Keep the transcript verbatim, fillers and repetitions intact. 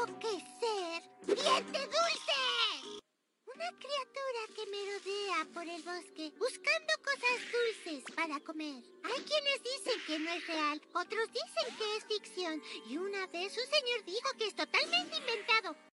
Tengo que ser diente dulce. Una criatura que merodea por el bosque buscando cosas dulces para comer. Hay quienes dicen que no es real, otros dicen que es ficción, y una vez un señor dijo que es totalmente inventado.